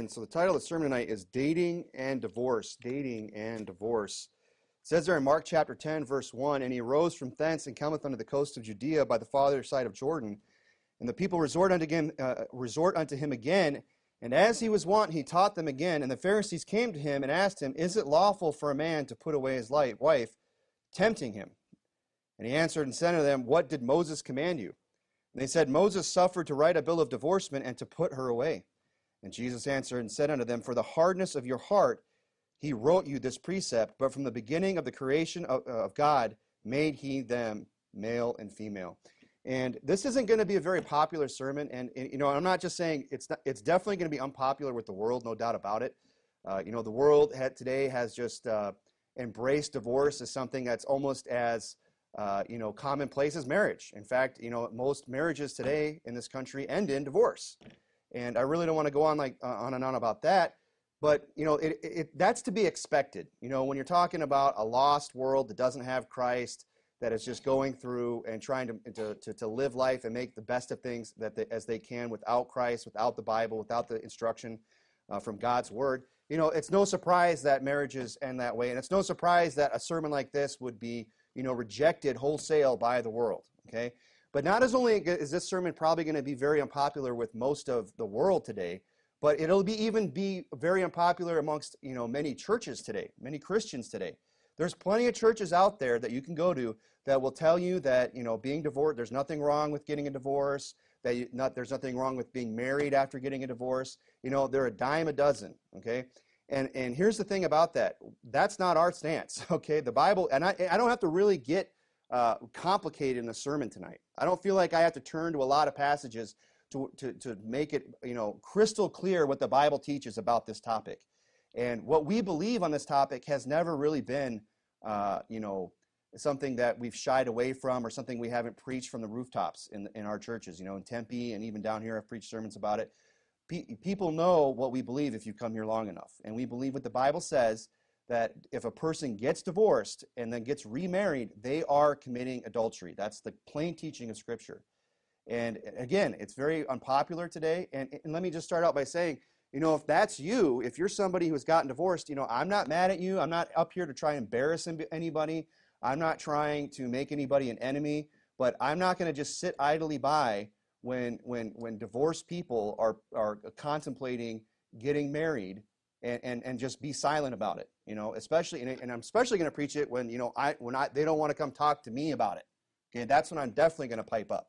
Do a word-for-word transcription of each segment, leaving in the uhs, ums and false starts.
Amen. So the title of the sermon tonight is Dating and Divorce. Dating and Divorce. It says there in Mark chapter ten, verse one, "And he arose from thence and cometh unto the coast of Judea by the farther side of Jordan. And the people resort unto him, uh, resort unto him again. And as he was wont, he taught them again. And the Pharisees came to him and asked him, Is it lawful for a man to put away his wife, tempting him? And he answered and said unto them, What did Moses command you? And they said, Moses suffered to write a bill of divorcement and to put her away. And Jesus answered and said unto them, For the hardness of your heart he wrote you this precept, but from the beginning of the creation of, of God made he them male and female." And this isn't going to be a very popular sermon, and, and you know, I'm not just saying it's not, it's definitely going to be unpopular with the world, no doubt about it. Uh, you know, the world had, today has just uh, embraced divorce as something that's almost as uh, you know commonplace as marriage. In fact, you know, most marriages today in this country end in divorce. And I really don't want to go on like uh, on and on about that, but you know, it, it, that's to be expected. You know, when you're talking about a lost world that doesn't have Christ, that is just going through and trying to to, to, to live life and make the best of things that they, as they can without Christ, without the Bible, without the instruction uh, from God's Word. You know, it's no surprise that marriages end that way, and it's no surprise that a sermon like this would be, you know, rejected wholesale by the world. Okay. But not as only is this sermon probably going to be very unpopular with most of the world today, but it'll be even be very unpopular amongst, you know, many churches today, many Christians today. There's plenty of churches out there that you can go to that will tell you that, you know, being divorced, there's nothing wrong with getting a divorce, that you, not there's nothing wrong with being married after getting a divorce. You know, they're a dime a dozen, okay? And and here's the thing about that. That's not our stance, okay? The Bible, and I, I don't have to really get Uh, complicated in a sermon tonight. I don't feel like I have to turn to a lot of passages to, to, to make it, you know, crystal clear what the Bible teaches about this topic. And what we believe on this topic has never really been, uh, you know, something that we've shied away from or something we haven't preached from the rooftops in, in our churches. You know, in Tempe and even down here I've preached sermons about it. Pe- people know what we believe if you come here long enough. And we believe what the Bible says, that if a person gets divorced and then gets remarried, they are committing adultery. That's the plain teaching of Scripture. And again, it's very unpopular today. And, and let me just start out by saying, you know, if that's you, if you're somebody who's gotten divorced, you know, I'm not mad at you. I'm not up here to try and embarrass anybody. I'm not trying to make anybody an enemy. But I'm not going to just sit idly by when when when divorced people are are contemplating getting married and and, and just be silent about it. You know, especially, and, and I'm especially going to preach it when, you know, I when I they don't want to come talk to me about it. Okay, that's when I'm definitely going to pipe up.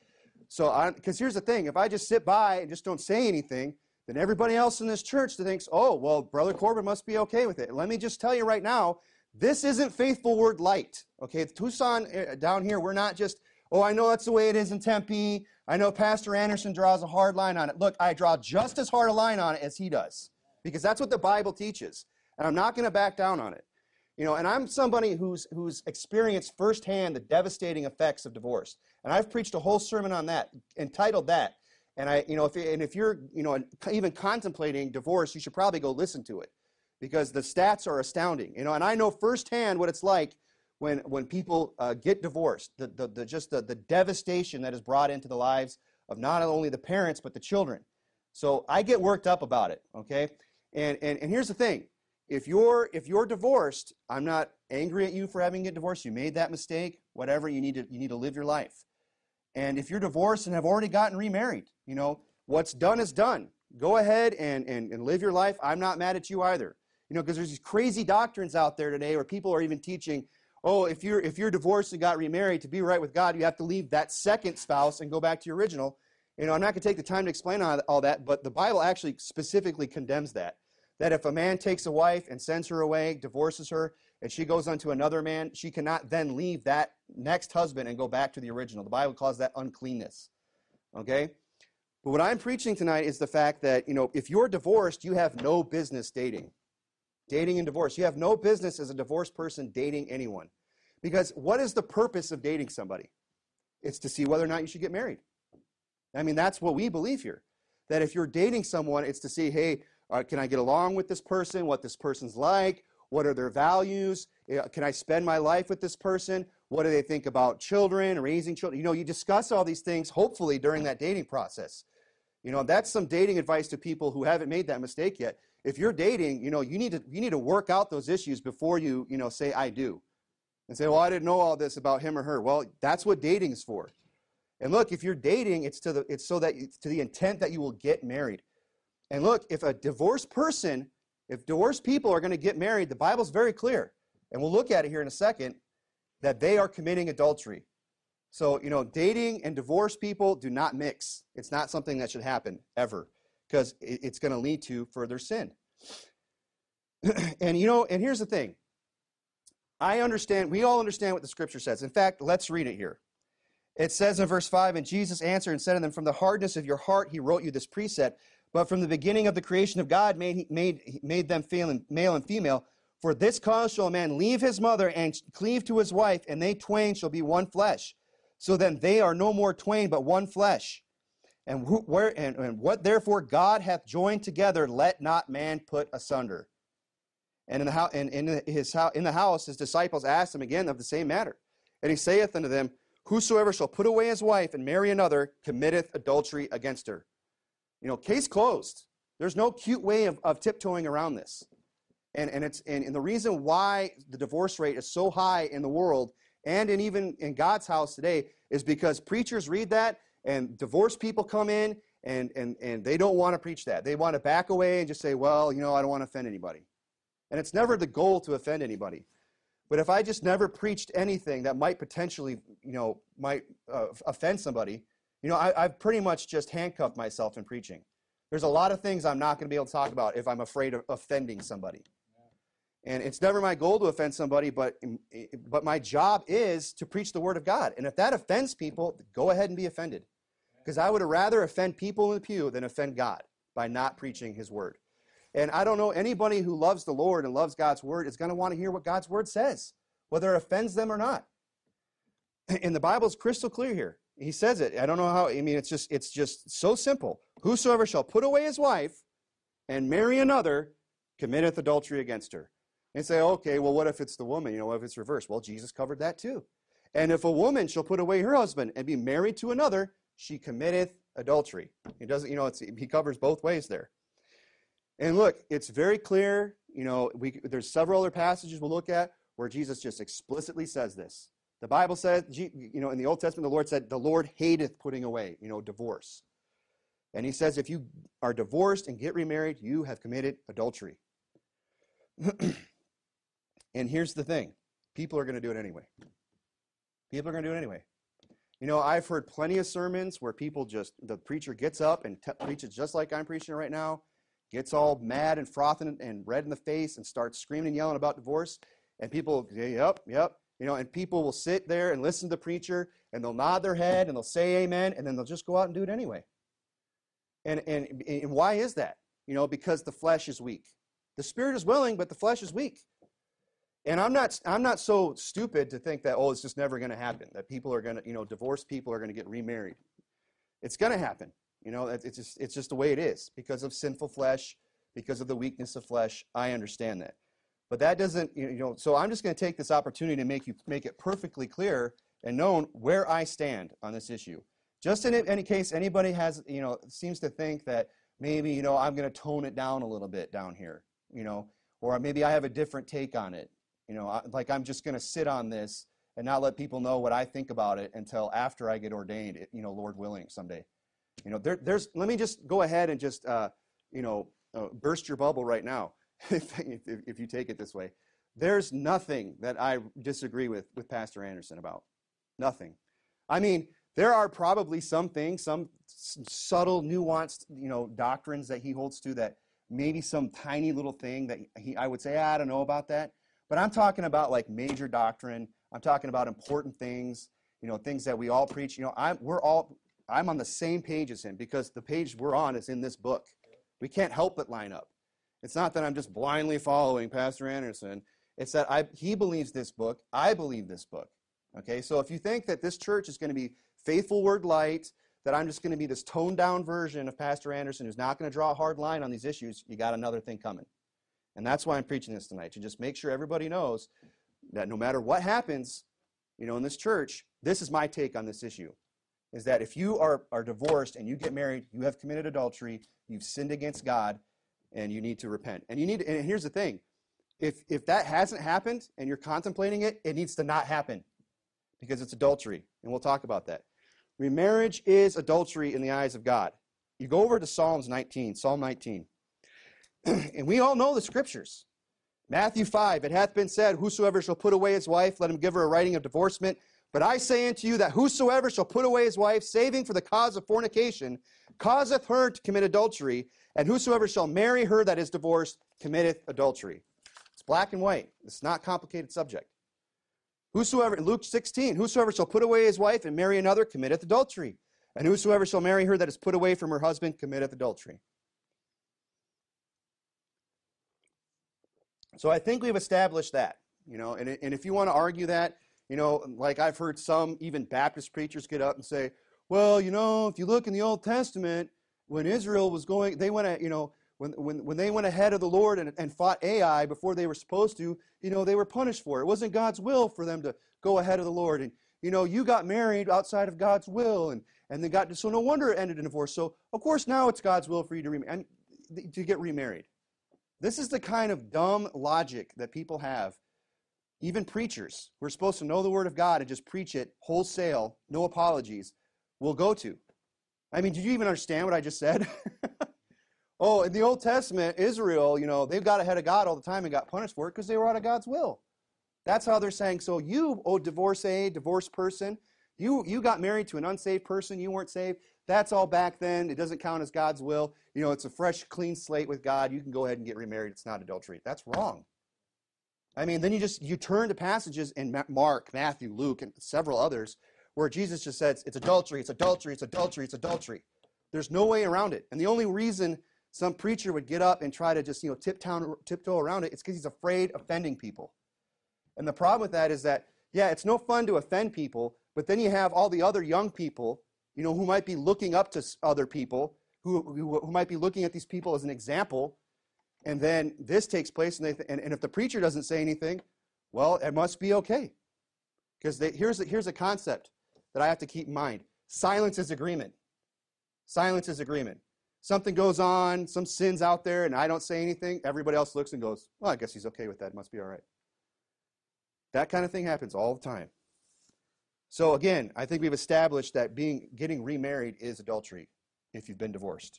So, because here's the thing: if I just sit by and just don't say anything, then everybody else in this church thinks, "Oh, well, Brother Corbin must be okay with it." Let me just tell you right now, this isn't Faithful Word Light. Okay, Tucson down here, we're not just, "Oh, I know that's the way it is in Tempe. I know Pastor Anderson draws a hard line on it." Look, I draw just as hard a line on it as he does, because that's what the Bible teaches. And I'm not going to back down on it. You know, and I'm somebody who's who's experienced firsthand the devastating effects of divorce. And I've preached a whole sermon on that, entitled that. And I, you know, if and if you're, you know, even contemplating divorce, you should probably go listen to it, because the stats are astounding. You know, and I know firsthand what it's like when when people uh, get divorced. The the, the just the, the devastation that is brought into the lives of not only the parents but the children. So I get worked up about it. Okay, and and and here's the thing. If you're if you're divorced, I'm not angry at you for having to get divorced. You made that mistake. Whatever, you need to you need to live your life. And if you're divorced and have already gotten remarried, you know, what's done is done. Go ahead and, and, and live your life. I'm not mad at you either. You know, because there's these crazy doctrines out there today where people are even teaching, oh, if you're if you're divorced and got remarried, to be right with God, you have to leave that second spouse and go back to your original. You know, I'm not going to take the time to explain all, all that, but the Bible actually specifically condemns that. That if a man takes a wife and sends her away, divorces her, and she goes on to another man, she cannot then leave that next husband and go back to the original. The Bible calls that uncleanness. Okay? But what I'm preaching tonight is the fact that, you know, if you're divorced, you have no business dating. Dating and divorce. You have no business as a divorced person dating anyone. Because what is the purpose of dating somebody? It's to see whether or not you should get married. I mean, that's what we believe here. That if you're dating someone, it's to see, hey, Uh, can I get along with this person? What this person's like? What are their values? Uh, can I spend my life with this person? What do they think about children, raising children? You know, you discuss all these things, hopefully, during that dating process. You know, that's some dating advice to people who haven't made that mistake yet. If you're dating, you know, you need to you need to work out those issues before you, you know, say I do. And say, well, I didn't know all this about him or her. Well, that's what dating is for. And look, if you're dating, it's to the it's so that it's to the intent that you will get married. And look, if a divorced person, if divorced people are going to get married, the Bible's very clear. And we'll look at it here in a second, that they are committing adultery. So, you know, dating and divorced people do not mix. It's not something that should happen ever, because it's going to lead to further sin. And, you know, and here's the thing. I understand, we all understand what the Scripture says. In fact, let's read it here. It says in verse five, and Jesus answered and said to them, from the hardness of your heart he wrote you this precept, but from the beginning of the creation of God made, made, made them male and female. For this cause shall a man leave his mother and cleave to his wife, and they twain shall be one flesh. So then they are no more twain, but one flesh. And, who, where, and, and what therefore God hath joined together, let not man put asunder. And in the house, and in his house, in the house, his disciples asked him again of the same matter. And he saith unto them, whosoever shall put away his wife and marry another committeth adultery against her. You know, case closed. There's no cute way of, of tiptoeing around this. And, and, it's, and, and the reason why the divorce rate is so high in the world and in even in God's house today is because preachers read that and divorced people come in and, and, and they don't want to preach that. They want to back away and just say, well, you know, I don't want to offend anybody. And it's never the goal to offend anybody. But if I just never preached anything that might potentially, you know, might uh, offend somebody, you know, I, I've pretty much just handcuffed myself in preaching. There's a lot of things I'm not going to be able to talk about if I'm afraid of offending somebody. And it's never my goal to offend somebody, but, but my job is to preach the Word of God. And if that offends people, go ahead and be offended. Because I would rather offend people in the pew than offend God by not preaching His Word. And I don't know anybody who loves the Lord and loves God's Word is going to want to hear what God's Word says, whether it offends them or not. And the Bible's crystal clear here. He says it. I don't know how, I mean, it's just, it's just so simple. Whosoever shall put away his wife and marry another committeth adultery against her. And say, okay, well, what if it's the woman? You know, what if it's reversed? Well, Jesus covered that too. And if a woman shall put away her husband and be married to another, she committeth adultery. He doesn't, you know, it's, he covers both ways there. And look, it's very clear, you know, we, there's several other passages we'll look at where Jesus just explicitly says this. The Bible says, you know, in the Old Testament, the Lord said, the Lord hateth putting away, you know, divorce. And he says, if you are divorced and get remarried, you have committed adultery. And here's the thing. People are going to do it anyway. People are going to do it anyway. You know, I've heard plenty of sermons where people just, the preacher gets up and t- preaches just like I'm preaching right now, gets all mad and frothing and red in the face and starts screaming and yelling about divorce. And people say, yep, yep. You know, and people will sit there and listen to the preacher and they'll nod their head and they'll say amen and then they'll just go out and do it anyway. And, and, and why is that? You know, because the flesh is weak. The spirit is willing, but the flesh is weak. And I'm not I'm not so stupid to think that, oh, it's just never going to happen, that people are going to, you know, divorced people are going to get remarried. It's going to happen. You know, it's just, it's just the way it is because of sinful flesh, because of the weakness of flesh. I understand that. But that doesn't, you know, so I'm just going to take this opportunity to make you make it perfectly clear and known where I stand on this issue. Just in any case anybody has, you know, seems to think that maybe, you know, I'm going to tone it down a little bit down here, you know, or maybe I have a different take on it. You know, like I'm just going to sit on this and not let people know what I think about it until after I get ordained, you know, Lord willing, someday. You know, there, there's, let me just go ahead and just, uh, you know, uh, burst your bubble right now, if, if, if you take it this way. There's nothing that I disagree with with Pastor Anderson about. Nothing. I mean, there are probably some things, some subtle, nuanced, you know, doctrines that he holds to that maybe some tiny little thing that he, I would say, I don't know about that. But I'm talking about like major doctrine. I'm talking about important things, you know, things that we all preach. You know, I'm, we're all, I'm on the same page as him because the page we're on is in this book. We can't help but line up. It's not that I'm just blindly following Pastor Anderson. It's that I, he believes this book. I believe this book. Okay, so if you think that this church is going to be faithful word light, that I'm just going to be this toned down version of Pastor Anderson who's not going to draw a hard line on these issues, you got another thing coming. And that's why I'm preaching this tonight, to just make sure everybody knows that no matter what happens, you know, in this church, this is my take on this issue. is that if you are, are divorced and you get married, you have committed adultery, you've sinned against God, and you need to repent. And you need. And here's the thing. If, if that hasn't happened and you're contemplating it, it needs to not happen because it's adultery. And we'll talk about that. Remarriage is adultery in the eyes of God. You go over to Psalms nineteen, Psalm nineteen. And we all know the scriptures. Matthew five, it hath been said, whosoever shall put away his wife, let him give her a writing of divorcement. But I say unto you that whosoever shall put away his wife, saving for the cause of fornication, causeth her to commit adultery, and whosoever shall marry her that is divorced, committeth adultery. It's black and white. It's not a complicated subject. Whosoever, Luke sixteen, whosoever shall put away his wife and marry another, committeth adultery. And whosoever shall marry her that is put away from her husband, committeth adultery. So I think we've established that, you know, and, and if you want to argue that, you know, like I've heard some even Baptist preachers get up and say, well, you know, if you look in the Old Testament, when Israel was going, they went, you know, when when when they went ahead of the Lord and, and fought Ai before they were supposed to, you know, they were punished for it. It wasn't God's will for them to go ahead of the Lord. And, you know, you got married outside of God's will, and, and they got, so no wonder it ended in divorce. So, of course, now it's God's will for you to, re- and, to get remarried. This is the kind of dumb logic that people have. Even preachers who are supposed to know the Word of God and just preach it wholesale, no apologies, will go to. I mean, did you even understand what I just said? Oh, in the Old Testament, Israel, you know, they got ahead of God all the time and got punished for it because they were out of God's will. That's how they're saying, so you, oh, divorcee, divorced person, you, you got married to an unsaved person, you weren't saved. That's all back then. It doesn't count as God's will. You know, it's a fresh, clean slate with God. You can go ahead and get remarried. It's not adultery. That's wrong. I mean, then you just, you turn to passages in Mark, Matthew, Luke, and several others where Jesus just says, it's adultery, it's adultery, it's adultery, it's adultery. There's no way around it. And the only reason some preacher would get up and try to just, you know, tiptoe, tiptoe around it, it's because he's afraid of offending people. And the problem with that is that, yeah, it's no fun to offend people, but then you have all the other young people, you know, who might be looking up to other people, who, who, who might be looking at these people as an example, and then this takes place, and, they th- and, and if the preacher doesn't say anything, well, it must be okay. Because here's, here's a concept that I have to keep in mind. Silence is agreement. Silence is agreement. Something goes on, some sin's out there, and I don't say anything. Everybody else looks and goes, well, I guess he's okay with that. It must be all right. That kind of thing happens all the time. So again, I think we've established that being getting remarried is adultery if you've been divorced.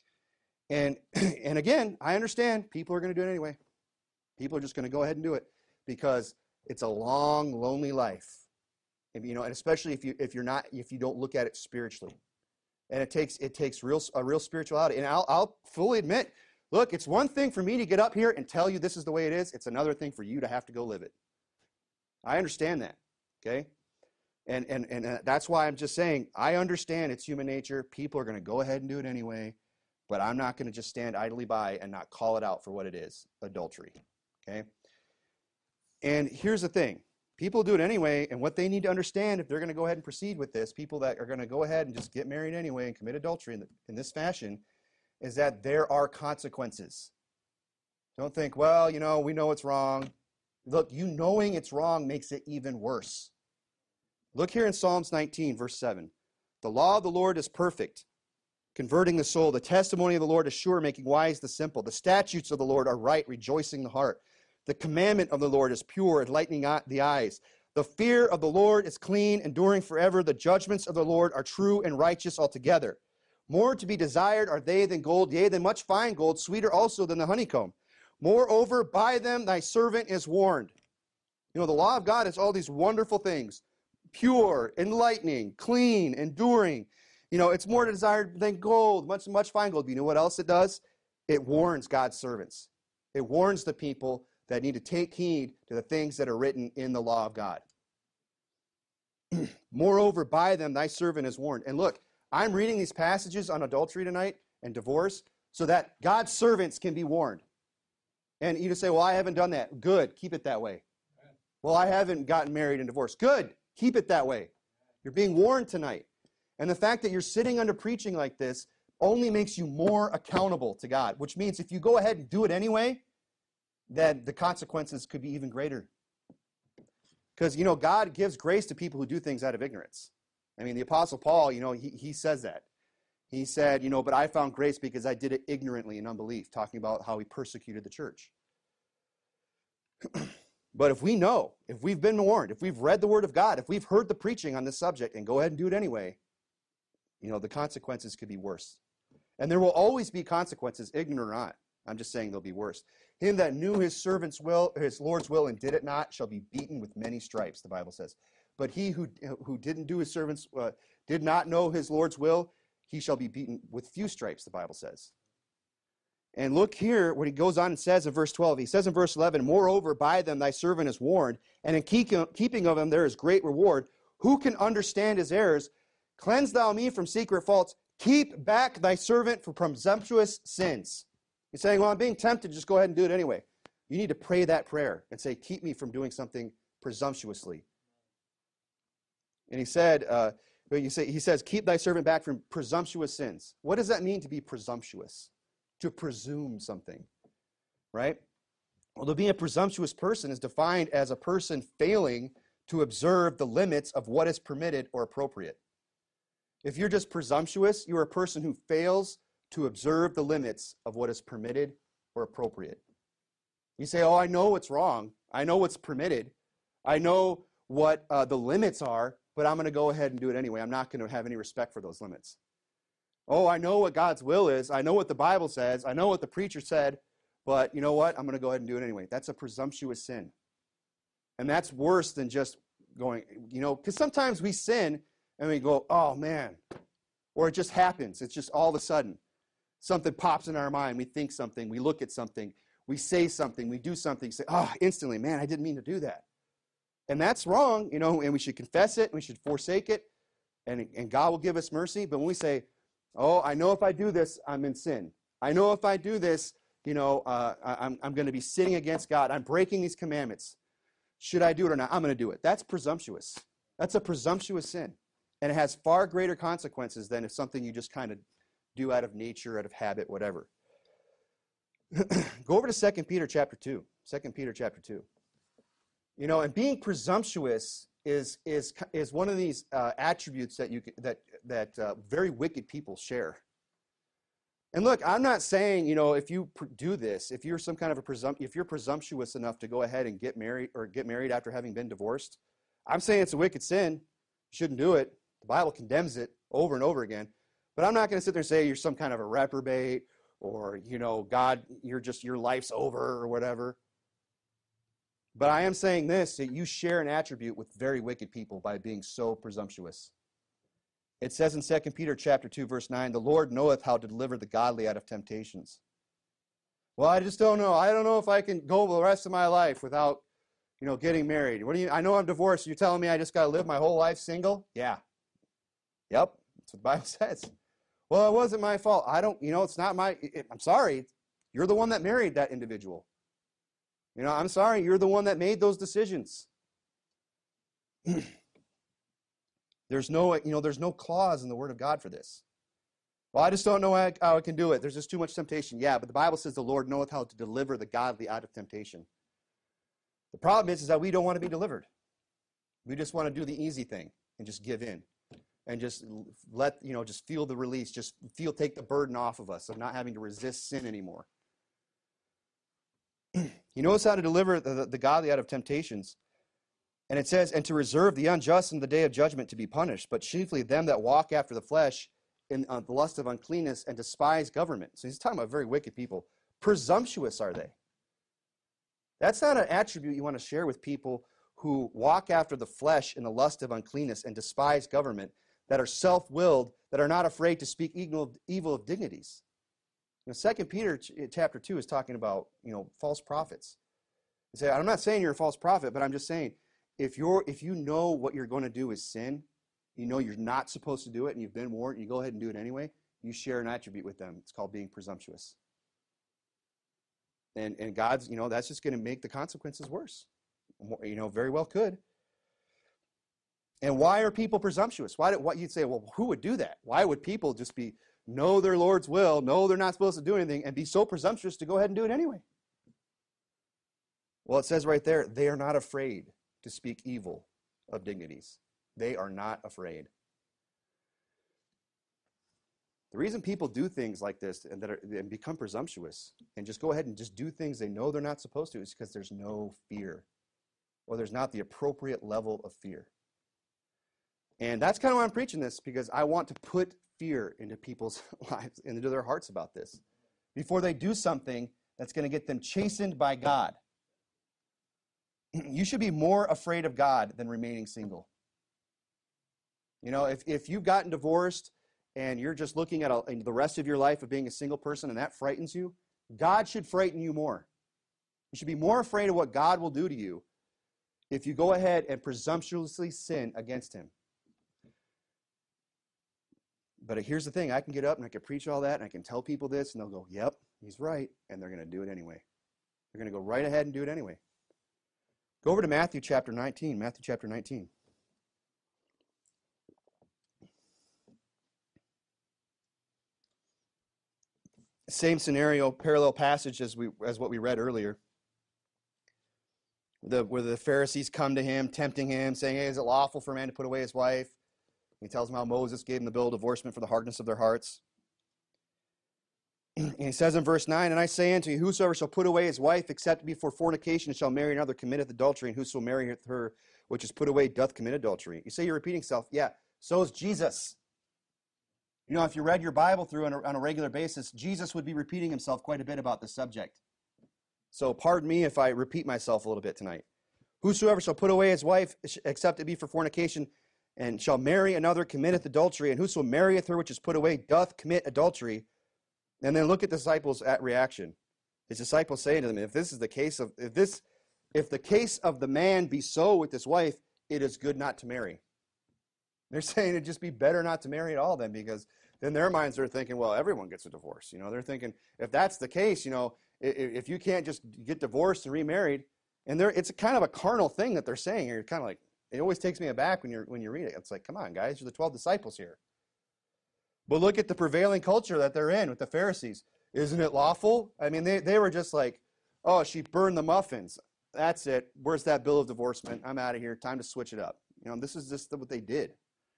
And, and again, I understand people are going to do it anyway. People are just going to go ahead and do it because it's a long, lonely life. And, you know, and especially if you if you're not if you don't look at it spiritually. And it takes it takes real a real spirituality. And I'll I'll fully admit, look, it's one thing for me to get up here and tell you this is the way it is. It's another thing for you to have to go live it. I understand that. Okay? And and and uh, that's why I'm just saying I understand it's human nature. People are going to go ahead and do it anyway, but I'm not going to just stand idly by and not call it out for what it is, adultery. Okay? And here's the thing. People do it anyway, and what they need to understand if they're going to go ahead and proceed with this, people that are going to go ahead and just get married anyway and commit adultery in, the, in this fashion, is that there are consequences. Don't think, well, you know, we know it's wrong. Look, you knowing it's wrong makes it even worse. Look here in Psalms nineteen, verse seven. The law of the Lord is perfect, converting the soul. The testimony of the Lord is sure, making wise the simple. The statutes of the Lord are right, rejoicing the heart. The commandment of the Lord is pure, enlightening the eyes. The fear of the Lord is clean, enduring forever. The judgments of the Lord are true and righteous altogether. More to be desired are they than gold, yea, than much fine gold, sweeter also than the honeycomb. Moreover, by them thy servant is warned. You know, the law of God is all these wonderful things. Pure, enlightening, clean, enduring. You know, it's more desired than gold, much, much fine gold. But you know what else it does? It warns God's servants. It warns the people that need to take heed to the things that are written in the law of God. Moreover, by them thy servant is warned. And look, I'm reading these passages on adultery tonight and divorce so that God's servants can be warned. And you just say, well, I haven't done that. Good, keep it that way. Well, I haven't gotten married and divorced. Good, keep it that way. You're being warned tonight. And the fact that you're sitting under preaching like this only makes you more accountable to God, which means if you go ahead and do it anyway, then the consequences could be even greater. Because, you know, God gives grace to people who do things out of ignorance. I mean, the Apostle Paul, you know, he, he says that. He said, you know, but I found grace because I did it ignorantly in unbelief, talking about how he persecuted the church. But if we know, if we've been warned, if we've read the Word of God, if we've heard the preaching on this subject and go ahead and do it anyway, you know, the consequences could be worse. And there will always be consequences, ignorant or not. I'm just saying they'll be worse. Him that knew his servant's will, his Lord's will, and did it not, shall be beaten with many stripes, the Bible says. But he who, who didn't do his servant's, uh, did not know his Lord's will, he shall be beaten with few stripes, the Bible says. And look here what he goes on and says in verse twelve. He says in verse eleven, moreover, by them thy servant is warned, and in keeping of them there is great reward. Who can understand his errors? Cleanse thou me from secret faults. Keep back thy servant from presumptuous sins. He's saying, well, I'm being tempted. Just go ahead and do it anyway. You need to pray that prayer and say, keep me from doing something presumptuously. And he said, uh, but you say, he says, keep thy servant back from presumptuous sins. What does that mean to be presumptuous? To presume something, right? Well, to be a presumptuous person is defined as a person failing to observe the limits of what is permitted or appropriate. If you're just presumptuous, you're a person who fails to observe the limits of what is permitted or appropriate. You say, oh, I know what's wrong. I know what's permitted. I know what uh, the limits are, but I'm going to go ahead and do it anyway. I'm not going to have any respect for those limits. Oh, I know what God's will is. I know what the Bible says. I know what the preacher said, but you know what? I'm going to go ahead and do it anyway. That's a presumptuous sin. And that's worse than just going, you know, because sometimes we sin and we go, oh, man. Or it just happens. It's just all of a sudden. Something pops in our mind. We think something. We look at something. We say something. We do something. Say, oh, instantly, man, I didn't mean to do that. And that's wrong, you know, and we should confess it. And we should forsake it. And, and God will give us mercy. But when we say, oh, I know if I do this, I'm in sin. I know if I do this, you know, uh, I'm, I'm going to be sinning against God. I'm breaking these commandments. Should I do it or not? I'm going to do it. That's presumptuous. That's a presumptuous sin. And it has far greater consequences than if something you just kind of do out of nature, out of habit, whatever. Go over to Second Peter chapter two. Second Peter chapter two. You know, and being presumptuous is is is one of these uh, attributes that you that that uh, very wicked people share. And look, I'm not saying, you know, if you do this, if you're some kind of a presump, if you're presumptuous enough to go ahead and get married or get married after having been divorced, I'm saying it's a wicked sin. You shouldn't do it. The Bible condemns it over and over again. But I'm not going to sit there and say you're some kind of a reprobate or, you know, God, you're just, your life's over or whatever. But I am saying this, that you share an attribute with very wicked people by being so presumptuous. It says in Second Peter chapter two, verse nine, the Lord knoweth how to deliver the godly out of temptations. Well, I just don't know. I don't know if I can go the rest of my life without, you know, getting married. What do you, I know I'm divorced. You're telling me I just got to live my whole life single? Yeah. Yep. That's what the Bible says. Well, it wasn't my fault. I don't, you know, it's not my, it, I'm sorry. You're the one that married that individual. You know, I'm sorry. You're the one that made those decisions. There's no, you know, there's no clause in the Word of God for this. Well, I just don't know how I, how I can do it. There's just too much temptation. Yeah, but the Bible says the Lord knoweth how to deliver the godly out of temptation. The problem is, is that we don't want to be delivered. We just want to do the easy thing and just give in. And just let, you know, just feel the release. Just feel, take the burden off of us of not having to resist sin anymore. He knows how to deliver the, the, the godly out of temptations. And it says, and to reserve the unjust in the day of judgment to be punished, but chiefly them that walk after the flesh in uh, the lust of uncleanness and despise government. So he's talking about very wicked people. Presumptuous are they. That's not an attribute you want to share with people who walk after the flesh in the lust of uncleanness and despise government, that are self-willed, that are not afraid to speak evil of, evil of dignities. You know, Second Peter chapter two is talking about, you know, false prophets. You say, I'm not saying you're a false prophet, but I'm just saying, if you're if you know what you're going to do is sin, you know you're not supposed to do it, and you've been warned, and you go ahead and do it anyway, you share an attribute with them. It's called being presumptuous. And and God's, you know, that's just going to make the consequences worse. You know, very well could. And why are people presumptuous? Why? Do, what you'd say? Well, who would do that? Why would people just be know their Lord's will, know they're not supposed to do anything, and be so presumptuous to go ahead and do it anyway? Well, it says right there, they are not afraid to speak evil of dignities. They are not afraid. The reason people do things like this and that are, and become presumptuous and just go ahead and just do things they know they're not supposed to is because there's no fear, or there's not the appropriate level of fear. And that's kind of why I'm preaching this, because I want to put fear into people's lives and into their hearts about this before they do something that's going to get them chastened by God. You should be more afraid of God than remaining single. You know, if, if you've gotten divorced and you're just looking at a, the rest of your life of being a single person and that frightens you, God should frighten you more. You should be more afraid of what God will do to you if you go ahead and presumptuously sin against him. But here's the thing. I can get up and I can preach all that and I can tell people this and they'll go, yep, he's right. And they're going to do it anyway. They're going to go right ahead and do it anyway. Go over to Matthew chapter nineteen. Matthew chapter nineteen. Same scenario, parallel passage as we as what we read earlier. The, where the Pharisees come to him, tempting him, saying, hey, is it lawful for a man to put away his wife? He tells them how Moses gave them the bill of divorcement for the hardness of their hearts. And he says in verse nine, and I say unto you, whosoever shall put away his wife, except it be for fornication, and shall marry another, committeth adultery, and whoso marrieth her which is put away doth commit adultery. You say you're repeating yourself. Yeah, so is Jesus. You know, if you read your Bible through on a, on a regular basis, Jesus would be repeating himself quite a bit about this subject. So pardon me if I repeat myself a little bit tonight. Whosoever shall put away his wife, except it be for fornication, and shall marry another, committeth adultery, and whoso marrieth her which is put away doth commit adultery. And then look at the disciples' at reaction. His disciples saying to them, if this is the case of if this if the case of the man be so with his wife, it is good not to marry. They're saying it'd just be better not to marry at all then, because then their minds are thinking, well, everyone gets a divorce. You know, they're thinking if that's the case, you know, if, if you can't just get divorced and remarried, and they're it's a kind of a carnal thing that they're saying here. You're kind of like, it always takes me aback when you're when you read it. It's like, come on, guys, you're the twelve disciples here. But look at the prevailing culture that they're in with the Pharisees. Isn't it lawful? I mean, they, they were just like, oh, she burned the muffins. That's it. Where's that bill of divorcement? I'm out of here. Time to switch it up. You know, this is just what they did.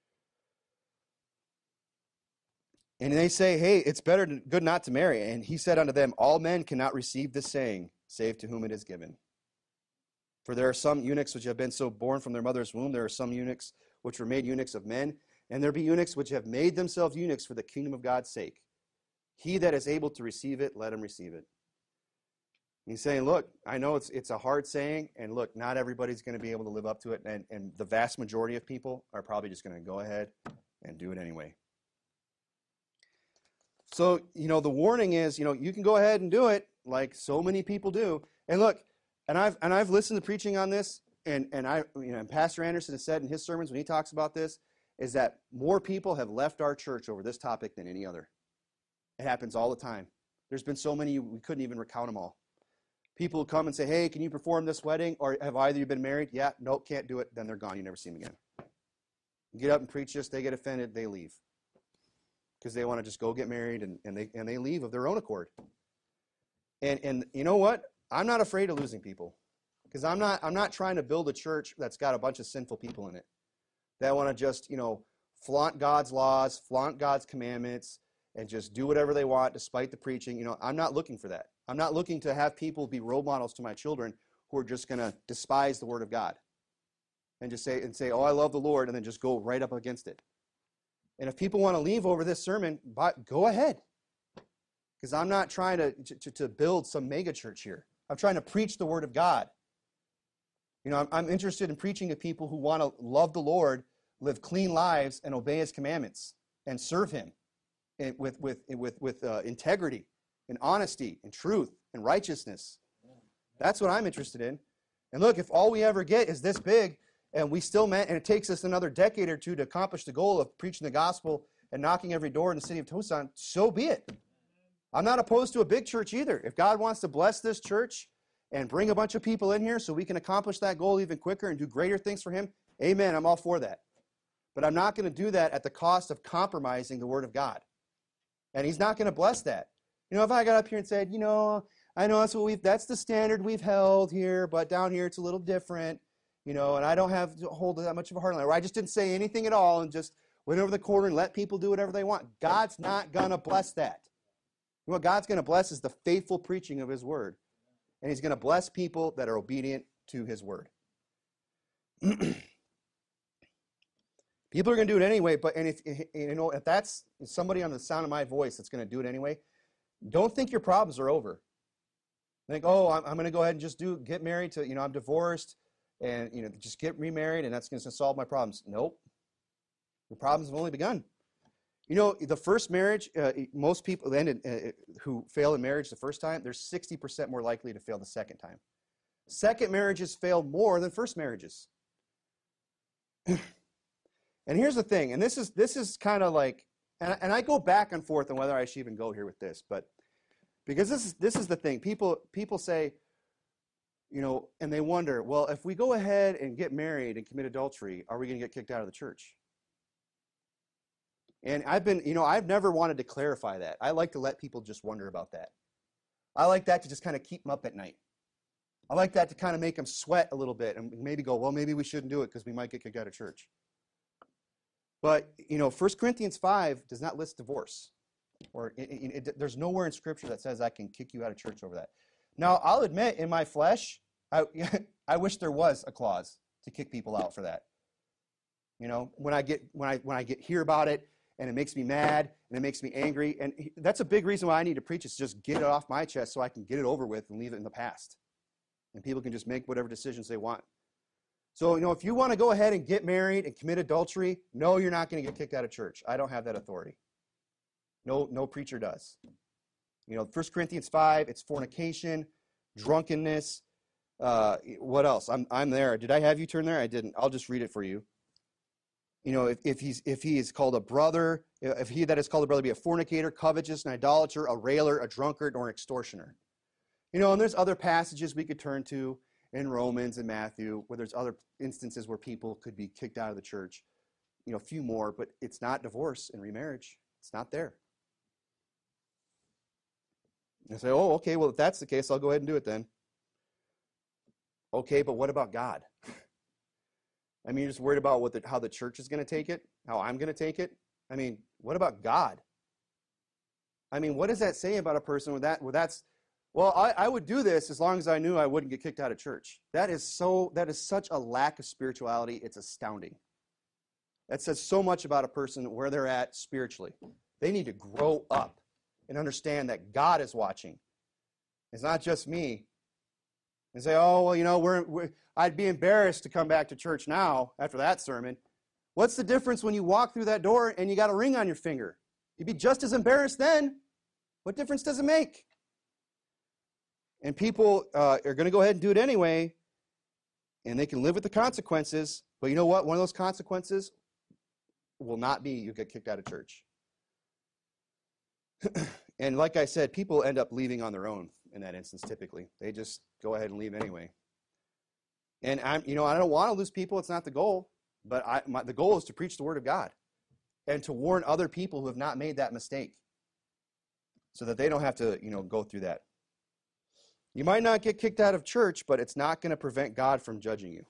And they say, hey, it's better to, good not to marry. And he said unto them, all men cannot receive this saying, save to whom it is given. For there are some eunuchs which have been so born from their mother's womb. There are some eunuchs which were made eunuchs of men. And there be eunuchs which have made themselves eunuchs for the kingdom of God's sake. He that is able to receive it, let him receive it. He's saying, look, I know it's it's a hard saying, and look, not everybody's going to be able to live up to it, and, and the vast majority of people are probably just going to go ahead and do it anyway. So, you know, the warning is, you know, you can go ahead and do it like so many people do. And look, and I've and I've listened to preaching on this, and, and I you know, and Pastor Anderson has said in his sermons when he talks about this, is that more people have left our church over this topic than any other. It happens all the time. There's been so many, we couldn't even recount them all. People come and say, hey, can you perform this wedding? Or have either of you been married? Yeah, nope, can't do it. Then they're gone. You never see them again. You get up and preach this, they get offended, they leave. Because they want to just go get married, and, and, they, and they leave of their own accord. And, and you know what? I'm not afraid of losing people. Because I'm not, I'm not trying to build a church that's got a bunch of sinful people in it. That want to just, you know, flaunt God's laws, flaunt God's commandments, and just do whatever they want despite the preaching. You know, I'm not looking for that. I'm not looking to have people be role models to my children who are just going to despise the Word of God and just say, and say, oh, I love the Lord, and then just go right up against it. And if people want to leave over this sermon, go ahead. Because I'm not trying to, to, to build some mega church here. I'm trying to preach the Word of God. You know, I'm, I'm interested in preaching to people who want to love the Lord, live clean lives, and obey His commandments, and serve Him with with with with uh, integrity, and honesty, and truth, and righteousness. That's what I'm interested in. And look, if all we ever get is this big, and we still met, and it takes us another decade or two to accomplish the goal of preaching the gospel and knocking every door in the city of Tucson, so be it. I'm not opposed to a big church either. If God wants to bless this church and bring a bunch of people in here so we can accomplish that goal even quicker and do greater things for Him, amen, I'm all for that. But I'm not going to do that at the cost of compromising the Word of God. And He's not going to bless that. You know, if I got up here and said, you know, I know that's what we've, that's the standard we've held here, but down here it's a little different, you know, and I don't have to hold that much of a heart on it, or I just didn't say anything at all and just went over the corner and let people do whatever they want. God's not going to bless that. What God's going to bless is the faithful preaching of his word. And he's going to bless people that are obedient to his word. People are going to do it anyway, but and if you know if that's somebody on the sound of my voice that's going to do it anyway, don't think your problems are over. Think, oh, I'm, I'm going to go ahead and just do get married to, you know, I'm divorced, and you know, just get remarried, and that's going to solve my problems. Nope, your problems have only begun. You know, the first marriage, uh, most people ended uh, who fail in marriage the first time, they're sixty percent more likely to fail the second time. Second marriages fail more than first marriages. And here's the thing, and this is this is kind of like, and, and I go back and forth on whether I should even go here with this, but because this is this is the thing, people people say, you know, and they wonder, well, if we go ahead and get married and commit adultery, are we going to get kicked out of the church? And I've been, you know, I've never wanted to clarify that. I like to let people just wonder about that. I like that to just kind of keep them up at night. I like that to kind of make them sweat a little bit and maybe go, well, maybe we shouldn't do it because we might get kicked out of church. But, you know, First Corinthians five does not list divorce. Or it, it, it, there's nowhere in Scripture that says I can kick you out of church over that. Now, I'll admit, in my flesh, I, I wish there was a clause to kick people out for that. You know, when I get when I when I get hear about it, and it makes me mad, and it makes me angry, and that's a big reason why I need to preach is just get it off my chest so I can get it over with and leave it in the past. And people can just make whatever decisions they want. So, you know, if you want to go ahead and get married and commit adultery, no, you're not going to get kicked out of church. I don't have that authority. No, no preacher does. You know, First Corinthians five, it's fornication, drunkenness. Uh, what else? I'm I'm there. Did I have you turn there? I didn't. I'll just read it for you. You know, if, if he's if he is called a brother, if he that is called a brother be a fornicator, covetous, an idolater, a railer, a drunkard, or an extortioner. You know, and there's other passages we could turn to in Romans and Matthew where there's other instances where people could be kicked out of the church. You know, a few more, but it's not divorce and remarriage. It's not there. And say, oh, okay, well, if that's the case, I'll go ahead and do it then. Okay, but what about God? I mean, you're just worried about what the, how the church is going to take it, how I'm going to take it. I mean, what about God? I mean, what does that say about a person with that? Well, that's, well, I, I would do this as long as I knew I wouldn't get kicked out of church. That is so, that is such a lack of spirituality. It's astounding. That says so much about a person where they're at spiritually. They need to grow up and understand that God is watching. It's not just me. And say, oh, well, you know, we're, we're, I'd be embarrassed to come back to church now after that sermon. What's the difference when you walk through that door and you got a ring on your finger? You'd be just as embarrassed then. What difference does it make? And people uh, are going to go ahead and do it anyway, and they can live with the consequences. But you know what? One of those consequences will not be you get kicked out of church. And like I said, people end up leaving on their own in that instance typically. They just go ahead and leave anyway. And I'm, you know, I don't want to lose people. It's not the goal. But I, my, the goal is to preach the Word of God and to warn other people who have not made that mistake so that they don't have to, you know, go through that. You might not get kicked out of church, but it's not going to prevent God from judging you.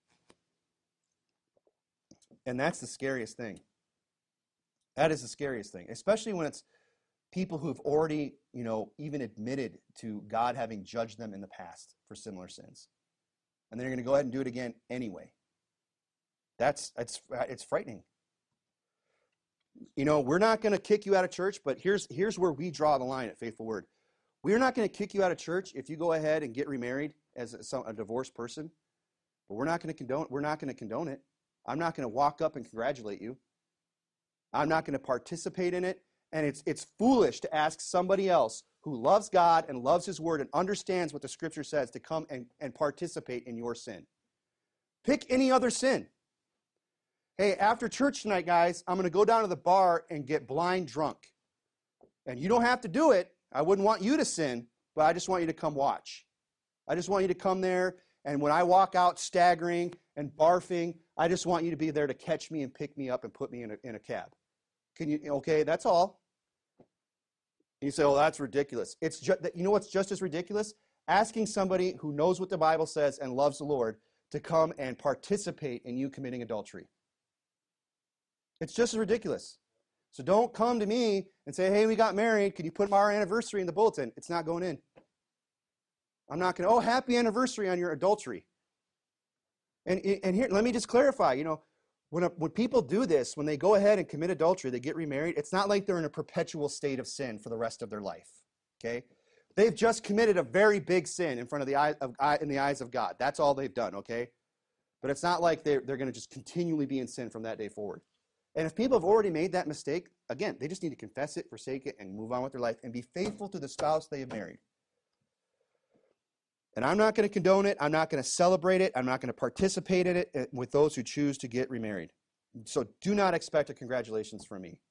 And that's the scariest thing. That is the scariest thing, especially when it's people who've already, you know, even admitted to God having judged them in the past for similar sins. And they're going to go ahead and do it again anyway. That's, it's, it's frightening. You know, we're not going to kick you out of church, but here's, here's where we draw the line at Faithful Word. We're not going to kick you out of church if you go ahead and get remarried as a, a divorced person. But we're not going to condone, we're not going to condone it. I'm not going to walk up and congratulate you. I'm not going to participate in it. And it's it's foolish to ask somebody else who loves God and loves His Word and understands what the Scripture says to come and, and participate in your sin. Pick any other sin. Hey, after church tonight, guys, I'm going to go down to the bar and get blind drunk. And you don't have to do it. I wouldn't want you to sin, but I just want you to come watch. I just want you to come there, and when I walk out staggering and barfing, I just want you to be there to catch me and pick me up and put me in a, in a cab. Can you, okay, that's all. You say, oh, that's ridiculous. It's just, you know what's just as ridiculous? Asking somebody who knows what the Bible says and loves the Lord to come and participate in you committing adultery. It's just as ridiculous. So don't come to me and say, hey, we got married. Can you put our anniversary in the bulletin? It's not going in. I'm not going to, oh, happy anniversary on your adultery. And, and here, let me just clarify, you know, when, a, when people do this, when they go ahead and commit adultery, they get remarried, it's not like they're in a perpetual state of sin for the rest of their life, okay? They've just committed a very big sin in front of the eye of, in the eyes of God. That's all they've done, okay? But it's not like they're, they're going to just continually be in sin from that day forward. And if people have already made that mistake, again, they just need to confess it, forsake it, and move on with their life and be faithful to the spouse they have married. And I'm not going to condone it. I'm not going to celebrate it. I'm not going to participate in it with those who choose to get remarried. So do not expect a congratulations from me.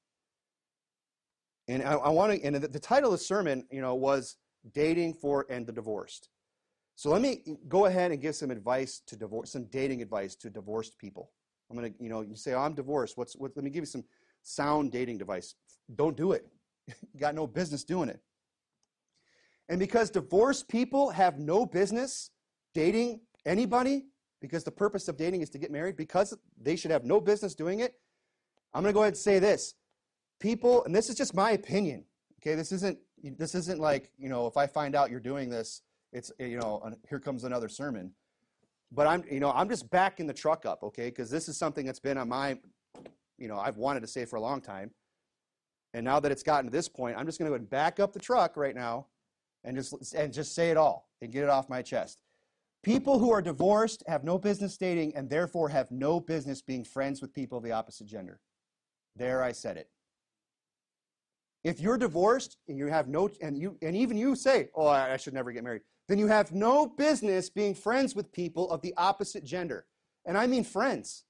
And I, I want to, and the, the title of the sermon, you know, was Dating for and the Divorced. So let me go ahead and give some advice to divorce, some dating advice to divorced people. I'm going to, you know, you say, oh, I'm divorced. What's, what, let me give you some sound dating advice. Don't do it. You got no business doing it. And because divorced people have no business dating anybody, because the purpose of dating is to get married, because they should have no business doing it, I'm going to go ahead and say this. People, and this is just my opinion, okay? This isn't, this isn't like, you know, if I find out you're doing this, it's, you know, here comes another sermon. But I'm, you know, I'm just backing the truck up, okay? Because this is something that's been on my, you know, I've wanted to say for a long time. And now that it's gotten to this point, I'm just going to go and back up the truck right now and just and just say it all and get it off my chest. People who are divorced have no business dating and therefore have no business being friends with people of the opposite gender. There, I said it. If you're divorced and you have no, and you, and even you say, oh, I, I should never get married, then you have no business being friends with people of the opposite gender. And I mean friends.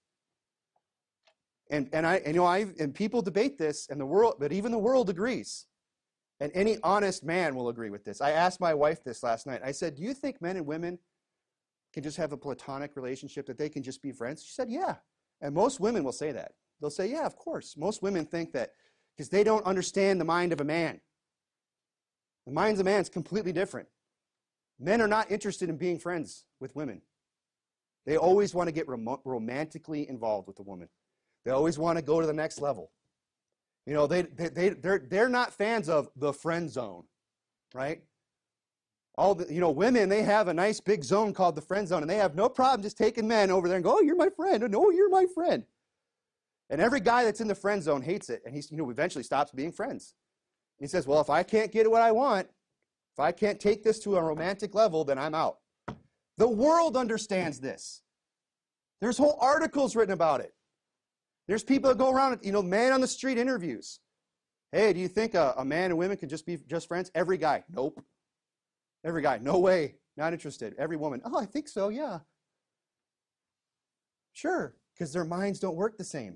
And, and I, and, you know, I, and people debate this and the world, but even the world agrees. And any honest man will agree with this. I asked my wife this last night. I said, do you think men and women can just have a platonic relationship, that they can just be friends? She said, yeah. And most women will say that. They'll say, yeah, of course. Most women think that because they don't understand the mind of a man. The mind of a man is completely different. Men are not interested in being friends with women. They always want to get rom- romantically involved with a woman. They always want to go to the next level. You know, they, they, they, they're, they're not fans of the friend zone, right? All the, you know, women, they have a nice big zone called the friend zone, and they have no problem just taking men over there and go, oh, you're my friend. No, you're my friend. And every guy that's in the friend zone hates it, and he, you know, eventually stops being friends. He says, well, if I can't get what I want, if I can't take this to a romantic level, then I'm out. The world understands this. There's whole articles written about it. There's people that go around, you know, man on the street interviews. Hey, do you think a, a man and women can just be just friends? Every guy, nope. Every guy, no way, not interested. Every woman, oh, I think so, yeah. Sure, because their minds don't work the same.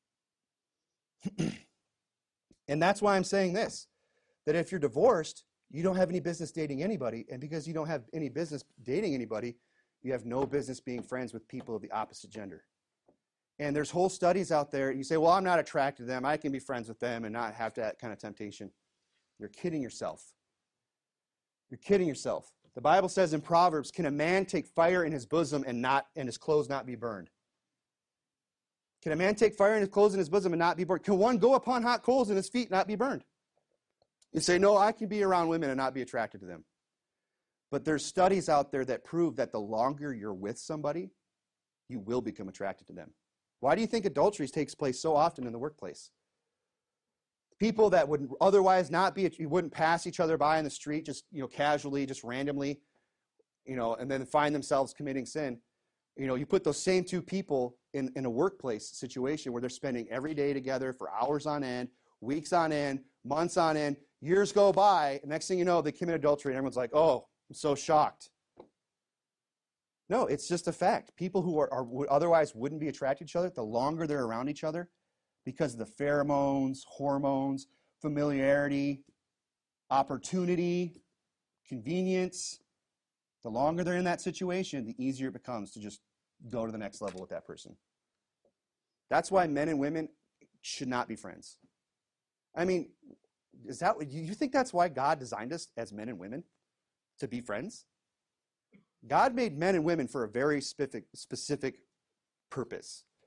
And that's why I'm saying this, that if you're divorced, you don't have any business dating anybody, and because you don't have any business dating anybody, you have no business being friends with people of the opposite gender. And there's whole studies out there. You say, well, I'm not attracted to them. I can be friends with them and not have that kind of temptation. You're kidding yourself. You're kidding yourself. The Bible says in Proverbs, can a man take fire in his bosom and not and his clothes not be burned? Can a man take fire in his clothes in his bosom and not be burned? Can one go upon hot coals and his feet not be burned? You say, no, I can be around women and not be attracted to them. But there's studies out there that prove that the longer you're with somebody, you will become attracted to them. Why do you think adultery takes place so often in the workplace? People that would otherwise not be, you wouldn't pass each other by in the street, just, you know, casually, just randomly, you know, and then find themselves committing sin. You know, you put those same two people in, in a workplace situation where they're spending every day together for hours on end, weeks on end, months on end, years go by, and next thing you know, they commit adultery, and everyone's like, oh, I'm so shocked. No, it's just a fact. People who are, are otherwise wouldn't be attracted to each other, the longer they're around each other, because of the pheromones, hormones, familiarity, opportunity, convenience, the longer they're in that situation, the easier it becomes to just go to the next level with that person. That's why men and women should not be friends. I mean, is that you think that's why God designed us as men and women? To be friends? God made men and women for a very specific, specific purpose.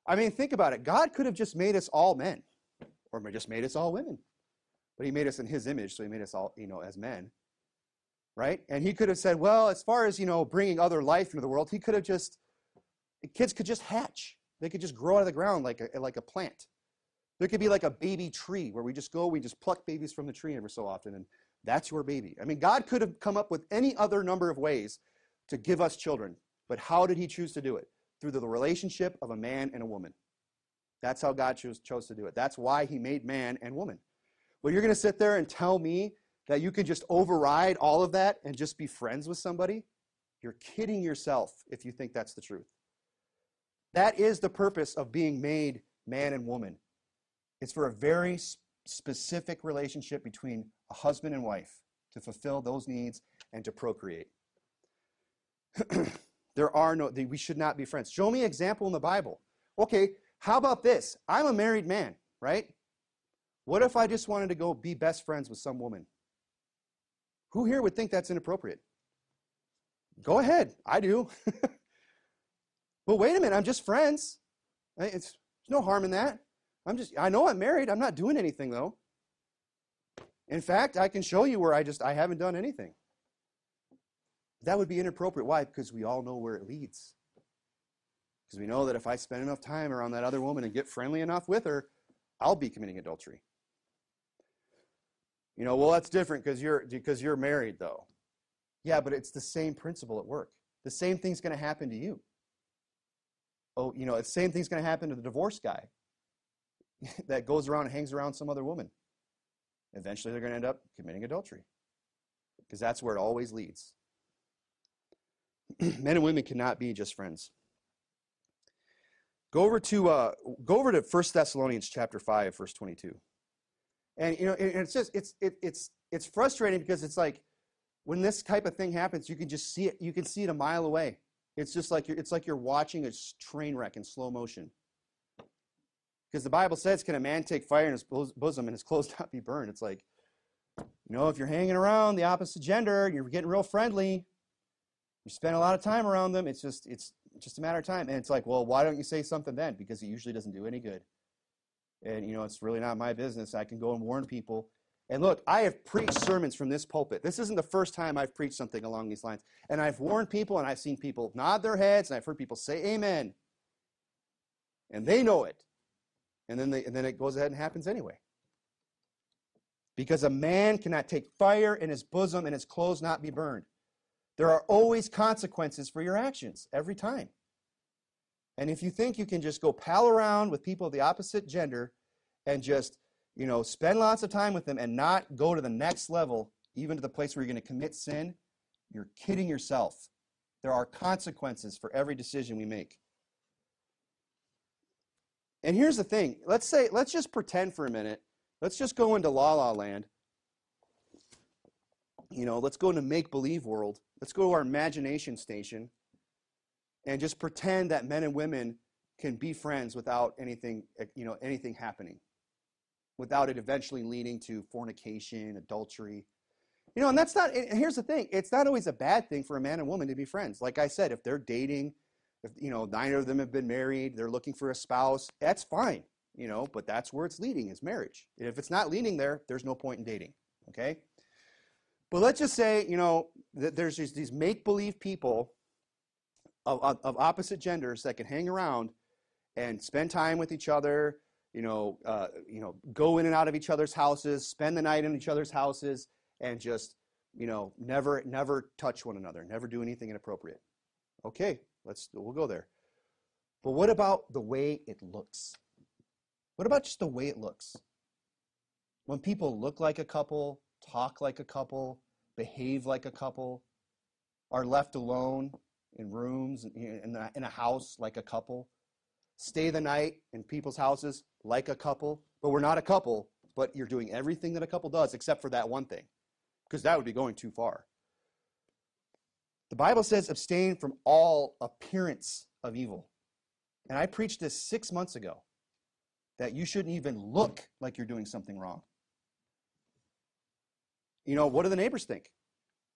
I mean, think about it. God could have just made us all men, or just made us all women. But he made us in his image, so he made us all, you know, as men. Right? And he could have said, well, as far as, you know, bringing other life into the world, he could have just, kids could just hatch. They could just grow out of the ground like a, like a plant. There could be like a baby tree where we just go, we just pluck babies from the tree every so often, and that's your baby. I mean, God could have come up with any other number of ways to give us children, but how did he choose to do it? Through the relationship of a man and a woman. That's how God chose, chose to do it. That's why he made man and woman. Well, you're going to sit there and tell me that you can just override all of that and just be friends with somebody? You're kidding yourself if you think that's the truth. That is the purpose of being made man and woman. It's for a very specific relationship between a husband and wife to fulfill those needs and to procreate. There are no, we should not be friends. Show me an example in the Bible. Okay, how about this? I'm a married man, right? What if I just wanted to go be best friends with some woman? Who here would think that's inappropriate? Go ahead. I do. But wait a minute. I'm just friends. It's, there's no harm in that. I'm just, I know I'm married. I'm not doing anything, though. In fact, I can show you where I just, I haven't done anything. That would be inappropriate. Why? Because we all know where it leads. Because we know that if I spend enough time around that other woman and get friendly enough with her, I'll be committing adultery. You know, well, that's different because you're because you're married, though. Yeah, but it's the same principle at work. The same thing's going to happen to you. Oh, you know, the same thing's going to happen to the divorce guy that goes around and hangs around some other woman. Eventually, they're going to end up committing adultery because that's where it always leads. Men and women cannot be just friends. Go over to uh, go over to First Thessalonians chapter five, verse twenty-two. And you know, and it's just it's it, it's it's frustrating because it's like when this type of thing happens, you can just see it. You can see it a mile away. It's just like you're it's like you're watching a train wreck in slow motion. Because the Bible says, "Can a man take fire in his bosom and his clothes not be burned?" It's like, you know, if you're hanging around the opposite gender and you're getting real friendly, you spend a lot of time around them. It's just it's just a matter of time. And it's like, well, why don't you say something then? Because it usually doesn't do any good. And, you know, it's really not my business. I can go and warn people. And look, I have preached sermons from this pulpit. This isn't the first time I've preached something along these lines. And I've warned people, and I've seen people nod their heads, and I've heard people say amen. And they know it. And then, they, and then it goes ahead and happens anyway. Because a man cannot take fire in his bosom and his clothes not be burned. There are always consequences for your actions, every time. And if you think you can just go pal around with people of the opposite gender and just, you know, spend lots of time with them and not go to the next level, even to the place where you're going to commit sin, you're kidding yourself. There are consequences for every decision we make. And here's the thing. Let's say, let's just pretend for a minute. Let's just go into La La Land. You know, let's go into make-believe world. Let's go to our imagination station and just pretend that men and women can be friends without anything, you know, anything happening, without it eventually leading to fornication, adultery. You know, and that's not, and here's the thing, it's not always a bad thing for a man and woman to be friends. Like I said, if they're dating, if, you know, neither of them have been married, they're looking for a spouse, that's fine, you know, but that's where it's leading, is marriage. If it's not leading there, there's no point in dating, okay? But let's just say, you know, that there's these, these make-believe people Of, of, of opposite genders that can hang around and spend time with each other, you know, uh, you know, go in and out of each other's houses, spend the night in each other's houses, and just, you know, never, never touch one another, never do anything inappropriate. Okay, let's, we'll go there. But what about the way it looks? What about just the way it looks? When people look like a couple, talk like a couple, behave like a couple, are left alone in rooms, in a, in a house like a couple, stay the night in people's houses like a couple, but we're not a couple, but you're doing everything that a couple does except for that one thing, because that would be going too far. The Bible says abstain from all appearance of evil. And I preached this six months ago, that you shouldn't even look like you're doing something wrong. You know, what do the neighbors think?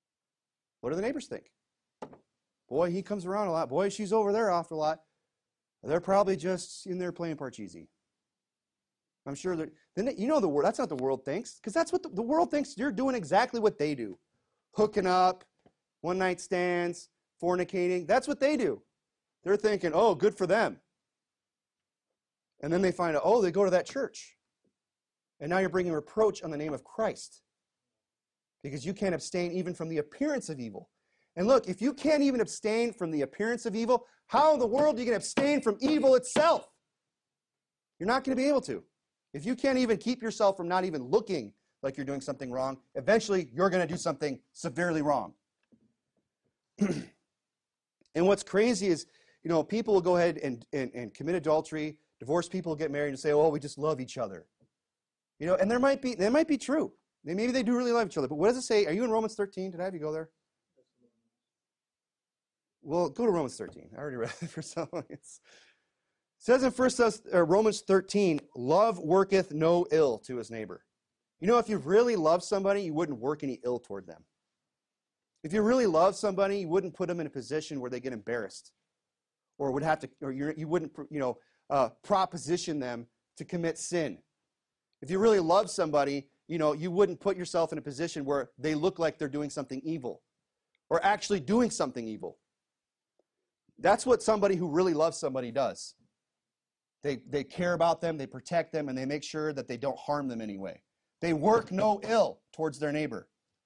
What do the neighbors think? Boy, he comes around a lot. Boy, she's over there often a lot. They're probably just in there playing Parcheesi. I'm sure that, then you know the world, that's not the world thinks, because that's what the, the world thinks. You're doing exactly what they do. Hooking up, one night stands, fornicating. That's what they do. They're thinking, oh, good for them. And then they find out, oh, they go to that church. And now you're bringing reproach on the name of Christ. Because you can't abstain even from the appearance of evil. And look, if you can't even abstain from the appearance of evil, how in the world are you going to abstain from evil itself? You're not going to be able to. If you can't even keep yourself from not even looking like you're doing something wrong, eventually you're going to do something severely wrong. And what's crazy is, you know, people will go ahead and, and, and commit adultery. Divorced people get married and say, oh, we just love each other. You know, and there might be, that might be true. Maybe they do really love each other. But what does it say? Are you in Romans thirteen? Did I have you go there? Well, go to Romans thirteen. I already read it for someone. It says in First uh, Romans thirteen, love worketh no ill to his neighbor. You know, if you really love somebody, you wouldn't work any ill toward them. If you really love somebody, you wouldn't put them in a position where they get embarrassed, or would have to, or you you wouldn't, you know, uh, proposition them to commit sin. If you really love somebody, you know, you wouldn't put yourself in a position where they look like they're doing something evil, or actually doing something evil. That's what somebody who really loves somebody does. They they care about them, they protect them, and they make sure that they don't harm them anyway. They work no ill towards their neighbor.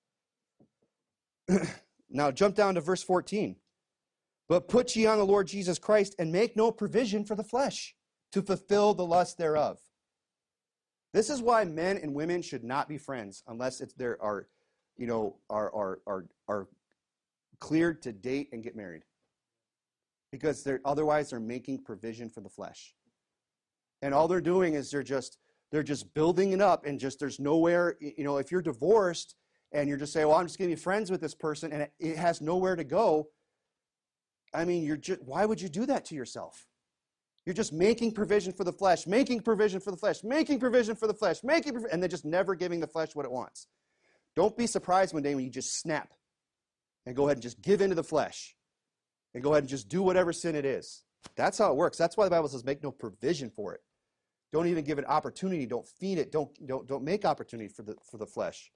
Now jump down to verse fourteen. But put ye on the Lord Jesus Christ, and make no provision for the flesh, to fulfill the lust thereof. This is why men and women should not be friends unless it's there are, you know, are are are are cleared to date and get married. Because they're otherwise they're making provision for the flesh. And all they're doing is they're just they're just building it up, and just there's nowhere, you know, if you're divorced and you're just saying, well, I'm just going to be friends with this person, and it, it has nowhere to go. I mean, you're just, why would you do that to yourself? You're just making provision for the flesh, making provision for the flesh, making provision for the flesh, making, and then just never giving the flesh what it wants. Don't be surprised one day when you just snap and go ahead and just give into the flesh and go ahead and just do whatever sin it is. That's how it works. That's why the Bible says make no provision for it. Don't even give it opportunity. Don't feed it. Don't, don't, don't make opportunity for the, for the flesh.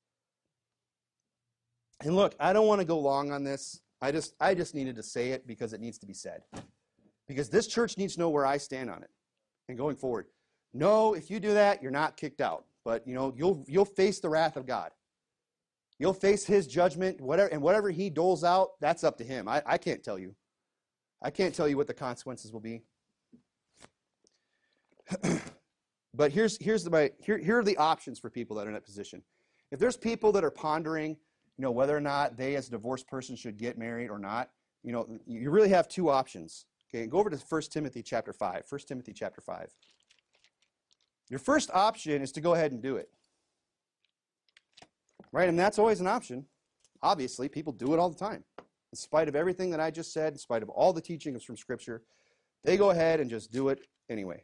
And look, I don't want to go long on this. I just, I just needed to say it because it needs to be said. Because this church needs to know where I stand on it and going forward. No, if you do that, you're not kicked out. But, you know, you'll, you'll face the wrath of God. You'll face his judgment, whatever, and whatever he doles out, that's up to him. I, I can't tell you. I can't tell you what the consequences will be. But here's, here's the, my, here, here are the options for people that are in that position. If there's people that are pondering, you know, whether or not they as a divorced person should get married or not, you know, you really have two options. Okay, go over to First Timothy chapter five. First Timothy chapter five. Your first option is to go ahead and do it. Right, and that's always an option. Obviously, people do it all the time. In spite of everything that I just said, in spite of all the teachings from Scripture, they go ahead and just do it anyway.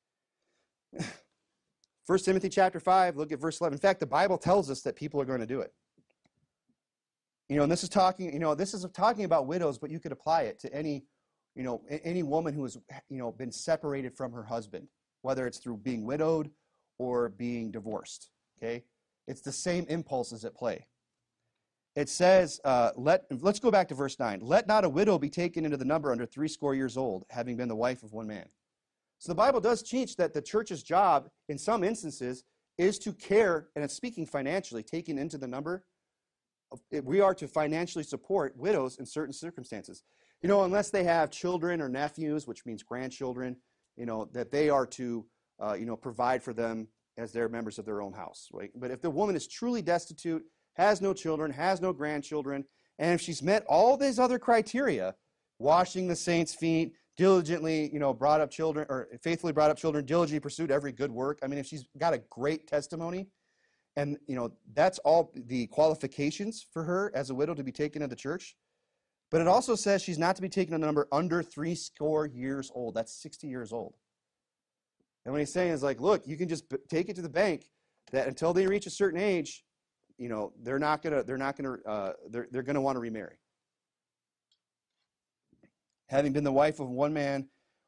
First Timothy chapter five, look at verse eleven. In fact, the Bible tells us that people are going to do it. You know, and this is talking, you know, this is talking about widows, but you could apply it to any, you know, any woman who has, you know, been separated from her husband, whether it's through being widowed or being divorced, okay? It's the same impulses at play. It says, uh, let, let's go back to verse nine. Let not a widow be taken into the number under threescore years old, having been the wife of one man. So the Bible does teach that the church's job, in some instances, is to care, and it's speaking financially, taking into the number. We are to financially support widows in certain circumstances. You know, unless they have children or nephews, which means grandchildren, you know, that they are to, uh, you know, provide for them as they're members of their own house, right? But if the woman is truly destitute, has no children, has no grandchildren, and if she's met all these other criteria, washing the saints' feet, diligently, you know, brought up children, or faithfully brought up children, diligently pursued every good work. I mean, if she's got a great testimony, and, you know, that's all the qualifications for her as a widow to be taken to the church. But it also says she's not to be taken a number under three score years old. That's sixty years old. And what he's saying is like, look, you can just take it to the bank that until they reach a certain age, you know, they're not gonna, they're not gonna, uh, they're they're gonna want to remarry. Having been the wife of one man,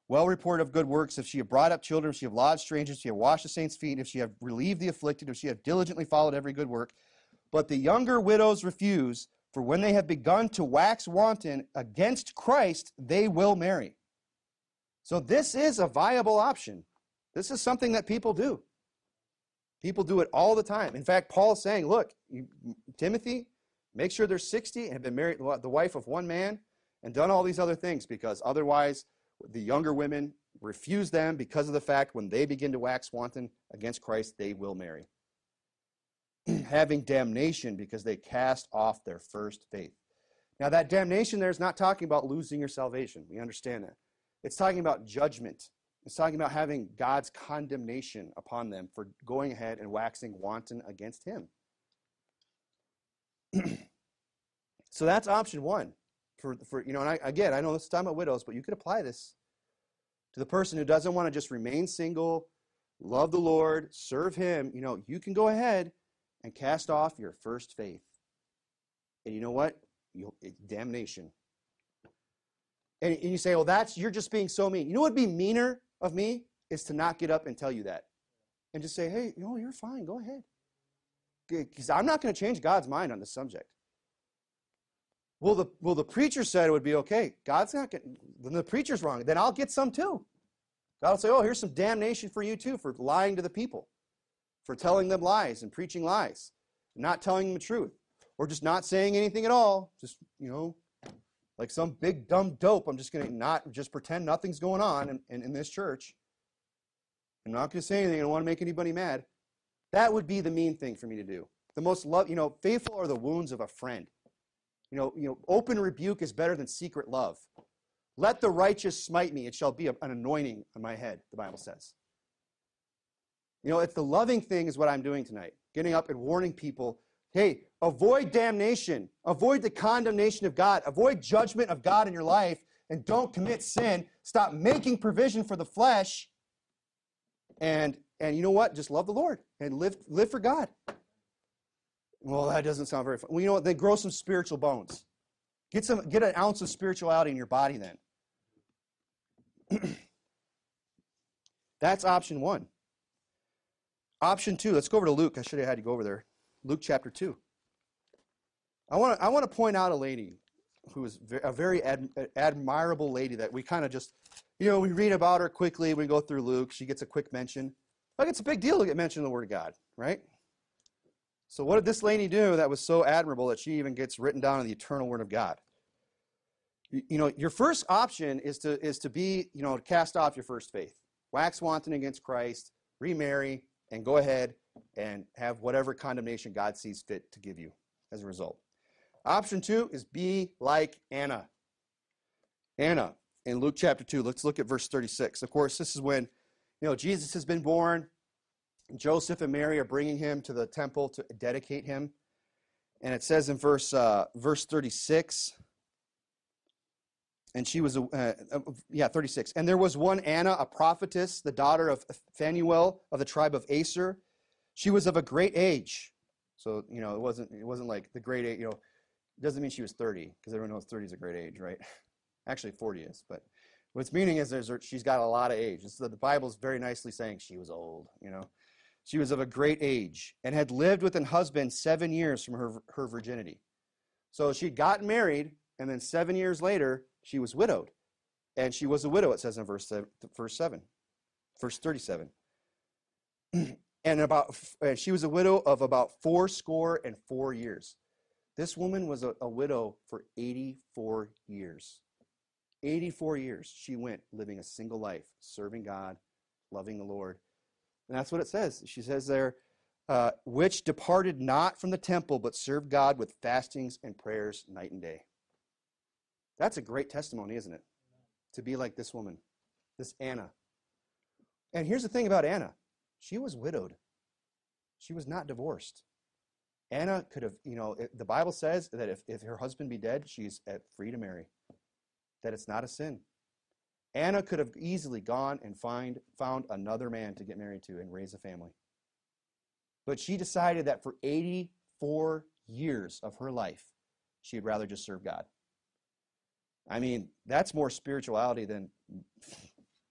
well reported of good works, if she have brought up children, if she have lodged strangers, if she have washed the saints' feet, if she have relieved the afflicted, if she have diligently followed every good work. But the younger widows refuse, for when they have begun to wax wanton against Christ, they will marry. So this is a viable option. This is something that people do. People do it all the time. In fact, Paul is saying, look, you, Timothy, make sure they're sixty and have been married, the wife of one man, and done all these other things, because otherwise the younger women refuse them because of the fact when they begin to wax wanton against Christ, they will marry. Having damnation because they cast off their first faith. Now that damnation there is not talking about losing your salvation. We understand that. It's talking about judgment. It's talking about having God's condemnation upon them for going ahead and waxing wanton against him. So that's option one. For, for you know, and I, again, I know this is talking about widows, but you could apply this to the person who doesn't want to just remain single, love the Lord, serve him. You know, you can go ahead and cast off your first faith. And you know what? You'll, it, damnation. And, and you say, well, that's, you're just being so mean. You know what would be meaner of me is to not get up and tell you that. And just say, hey, you know, you're fine. Go ahead. Because I'm not going to change God's mind on this subject. Well, the, well, the preacher said it would be okay. God's not getting, then the preacher's wrong. Then I'll get some too. God will say, oh, here's some damnation for you too for lying to the people, for telling them lies and preaching lies, not telling them the truth, or just not saying anything at all. Just, you know, like some big dumb dope. I'm just going to not just pretend nothing's going on in, in, in this church. I'm not going to say anything. I don't want to make anybody mad. That would be the mean thing for me to do. The most love, you know, faithful are the wounds of a friend. You know, you know, open rebuke is better than secret love. Let the righteous smite me. It shall be an anointing on my head, the Bible says. You know, it's the loving thing is what I'm doing tonight. Getting up and warning people, hey, avoid damnation. Avoid the condemnation of God. Avoid judgment of God in your life. And don't commit sin. Stop making provision for the flesh. And, and you know what? Just love the Lord and live, live for God. Well, that doesn't sound very fun. Well, you know what? Then grow some spiritual bones. Get some, get an ounce of spirituality in your body then. That's option one. Option two, let's go over to Luke. I should have had you go over there. Luke chapter two. I want to I want to point out a lady who is a very ad, admirable lady that we kind of just, you know, we read about her quickly. We go through Luke. She gets a quick mention. Like it's a big deal to get mentioned in the Word of God, right? So what did this lady do that was so admirable that she even gets written down in the eternal Word of God? You, you know, your first option is to is to be, you know, to cast off your first faith. Wax wanton against Christ, remarry, and go ahead and have whatever condemnation God sees fit to give you as a result. Option two is be like Anna. Anna in Luke chapter two. Let's look at verse thirty-six. Of course, this is when, you know, Jesus has been born. Joseph and Mary are bringing him to the temple to dedicate him. And it says in verse uh, verse thirty-six, and she was, a, uh, uh, yeah, thirty-six. And there was one Anna, a prophetess, the daughter of Phanuel of the tribe of Aser. She was of a great age. So, you know, it wasn't it wasn't like the great age, you know, it doesn't mean she was thirty, because everyone knows thirty is a great age, right? Actually, forty is. But what's meaning is there's she's got a lot of age. So the Bible's very nicely saying she was old, you know. She was of a great age and had lived with an husband seven years from her, her virginity. So she got married, and then seven years later, she was widowed. And she was a widow, it says in verse seven, verse seven, verse thirty-seven. And about and she was a widow of about four score and four years. This woman was a, a widow for eighty-four years. eighty-four years she went living a single life, serving God, loving the Lord. And that's what it says. She says there, uh, which departed not from the temple, but served God with fastings and prayers night and day. That's a great testimony, isn't it? To be like this woman, this Anna. And here's the thing about Anna. She was widowed. She was not divorced. Anna could have, you know, it, the Bible says that if, if her husband be dead, she's at free to marry. That it's not a sin. Anna could have easily gone and find, found another man to get married to and raise a family. But she decided that for eighty-four years of her life, she'd rather just serve God. I mean, that's more spirituality than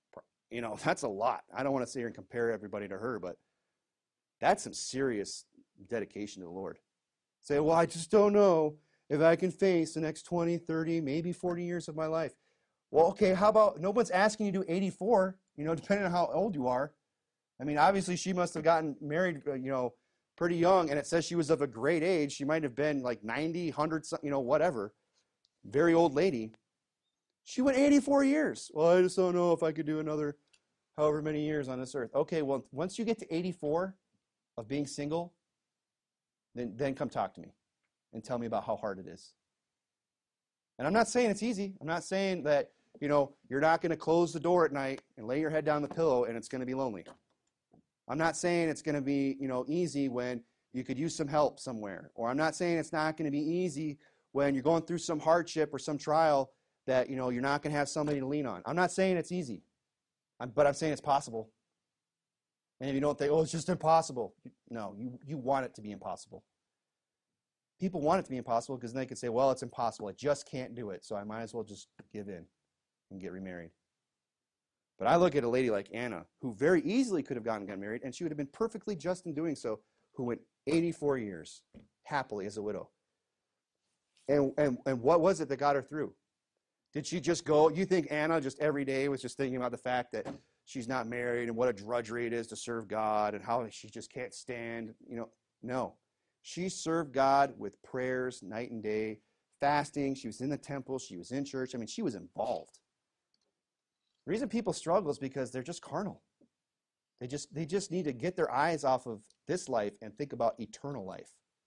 you know, that's a lot. I don't want to sit here and compare everybody to her, but that's some serious dedication to the Lord. Say, well, I just don't know if I can face the next twenty, thirty, maybe forty years of my life. Well, okay, how about, no one's asking you to do eighty-four, you know, depending on how old you are. I mean, obviously she must have gotten married, you know, pretty young, and it says she was of a great age. She might have been like ninety, one hundred, you know, whatever. Very old lady. She went eighty-four years. Well, I just don't know if I could do another however many years on this earth. Okay, well, once you get to eighty-four of being single, then, then come talk to me and tell me about how hard it is. And I'm not saying it's easy. I'm not saying that, you know, you're not going to close the door at night and lay your head down the pillow and it's going to be lonely. I'm not saying it's going to be, you know, easy when you could use some help somewhere. Or I'm not saying it's not going to be easy when you're going through some hardship or some trial that, you know, you're not going to have somebody to lean on. I'm not saying it's easy, but I'm saying it's possible. And if you don't think, oh, it's just impossible. No, you, you want it to be impossible. People want it to be impossible because then they can say, well, it's impossible. I just can't do it, so I might as well just give in and get remarried. But I look at a lady like Anna, who very easily could have gone and got married, and she would have been perfectly just in doing so, who went eighty-four years happily as a widow. And, and, and what was it that got her through? Did she just go, you think Anna just every day was just thinking about the fact that she's not married and what a drudgery it is to serve God and how she just can't stand, you know? No. She served God with prayers night and day, fasting. She was in the temple. She was in church. I mean, she was involved. The reason people struggle is because they're just carnal. They just, they just need to get their eyes off of this life and think about eternal life.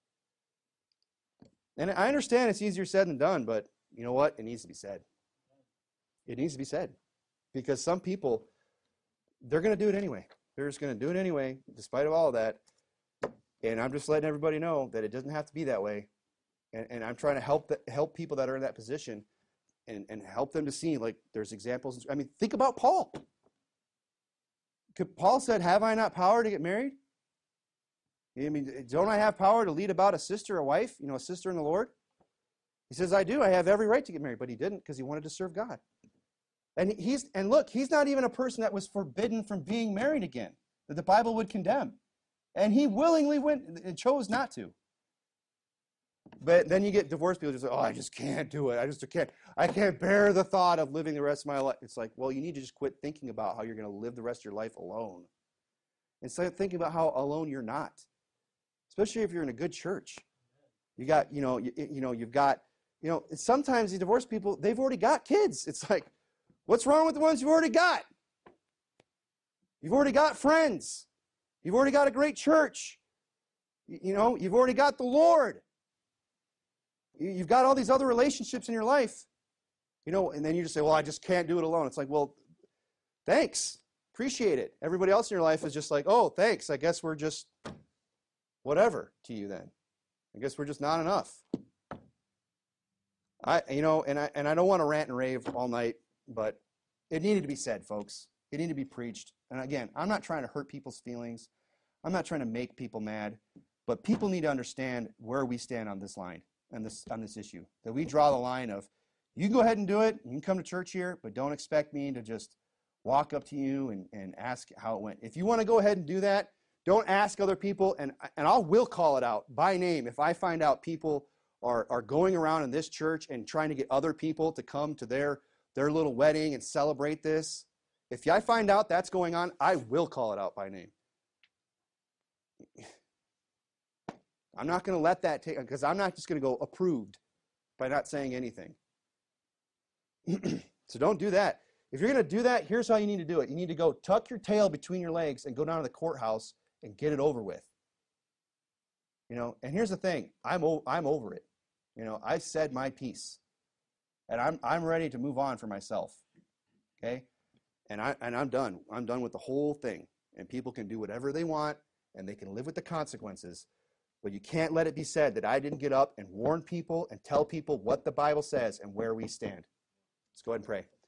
And I understand it's easier said than done, but you know what? It needs to be said. It needs to be said. Because some people, they're going to do it anyway. They're just going to do it anyway, despite of all of that. And I'm just letting everybody know that it doesn't have to be that way. And, and I'm trying to help the, help people that are in that position and, and help them to see, like, there's examples. I mean, think about Paul. Paul said, have I not power to get married? I mean, don't I have power to lead about a sister, a wife, you know, a sister in the Lord? He says, I do. I have every right to get married. But he didn't because he wanted to serve God. And he's and look, he's not even a person that was forbidden from being married again, that the Bible would condemn. And he willingly went and chose not to. But then you get divorced people just say, oh, I just can't do it. I just can't. I can't bear the thought of living the rest of my life. It's like, well, you need to just quit thinking about how you're going to live the rest of your life alone. Instead of thinking about how alone you're not. Especially if you're in a good church. You got, you know, you, you know, you've got, you know, sometimes these divorced people, they've already got kids. It's like, what's wrong with the ones you've already got? You've already got friends. You've already got a great church. You, you know, you've already got the Lord. You, you've got all these other relationships in your life. You know, and then you just say, well, I just can't do it alone. It's like, well, thanks. Appreciate it. Everybody else in your life is just like, oh, thanks. I guess we're just whatever to you then. I guess we're just not enough. I, you know, and I and I don't want to rant and rave all night, but it needed to be said, folks. It needed to be preached. And again, I'm not trying to hurt people's feelings. I'm not trying to make people mad, but people need to understand where we stand on this line, on this on this issue. That we draw the line of, you can go ahead and do it. You can come to church here, but don't expect me to just walk up to you and, and ask how it went. If you want to go ahead and do that, don't ask other people, and and I will call it out by name if I find out people are, are going around in this church and trying to get other people to come to their, their little wedding and celebrate this. If I find out that's going on, I will call it out by name. I'm not going to let that take, because I'm not just going to go approved by not saying anything. So don't do that. If you're going to do that, here's how you need to do it. You need to go tuck your tail between your legs and go down to the courthouse and get it over with. You know, and here's the thing. I'm o- I'm over it. You know, I said my piece. And I'm I'm ready to move on for myself. Okay? And I and I'm done. I'm done with the whole thing. And people can do whatever they want and they can live with the consequences. But you can't let it be said that I didn't get up and warn people and tell people what the Bible says and where we stand. Let's go ahead and pray.